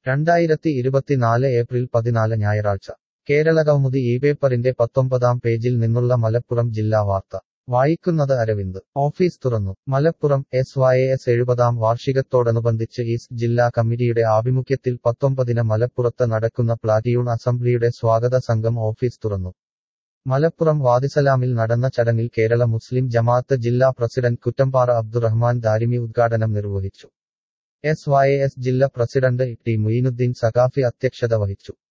2024 April 14 ഞായറാഴ്ച കേരളകൗമുദി ഇപേപ്പറിന്റെ 19-ാം പേജിൽ നിന്നുള്ള മലപ്പുറം ജില്ലാ വാർത്ത വായിക്കുന്നത് അരവിന്ദ് ഓഫീസ് തുറന്നു മലപ്പുറം SYAS 70-ാം വാർഷികത്തോടനുബന്ധിച്ച് ഈസ്റ്റ് ജില്ലാ കമ്മിറ്റിയുടെ ആഭിമുഖ്യത്തിൽ 19-ന് മലപ്പുറത്ത് നടക്കുന്ന പ്ലാറ്റിയൂൺ അസംബ്ലിയുടെ സ്വാഗത സംഘം ഓഫീസ് തുറന്നു. മലപ്പുറം വാദിസലാമിൽ നടന്ന ചടങ്ങിൽ കേരള മുസ്ലിം ജമാഅത്ത് ജില്ലാ പ്രസിഡന്റ് കുറ്റമ്പാറ അബ്ദുറഹ്മാൻ ദാരിമി ഉദ്ഘാടനം നിർവഹിച്ചു. SYAS ജില്ലാ പ്രസിഡന്റ് ടി മുയിനുദ്ദീൻ സഖാഫി അധ്യക്ഷത വഹിച്ചു.